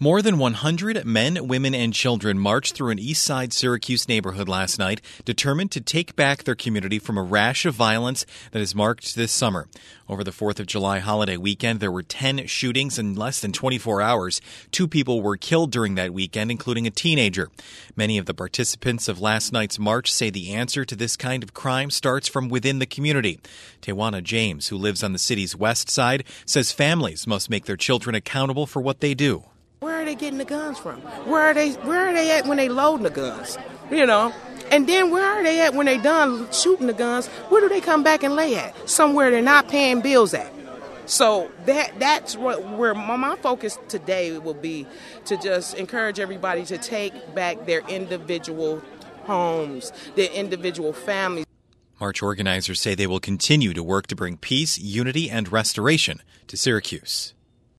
More than 100 men, women, and children marched through an East Side Syracuse neighborhood last night, determined to take back their community from a rash of violence that has marked this summer. Over the 4th of July holiday weekend, there were 10 shootings in less than 24 hours. 2 people were killed during that weekend, including a teenager. Many of the participants of last night's march say the answer to this kind of crime starts from within the community. Tawana James, who lives on the city's west side, says families must make their children accountable for what they do. Where are they getting the guns from? Where are they at when they loading the guns? And then where are they at when they done shooting the guns? Where do they come back and lay at? Somewhere they're not paying bills at. So that's where my focus today will be, to just encourage everybody to take back their individual homes, their individual families. March organizers say they will continue to work to bring peace, unity, and restoration to Syracuse.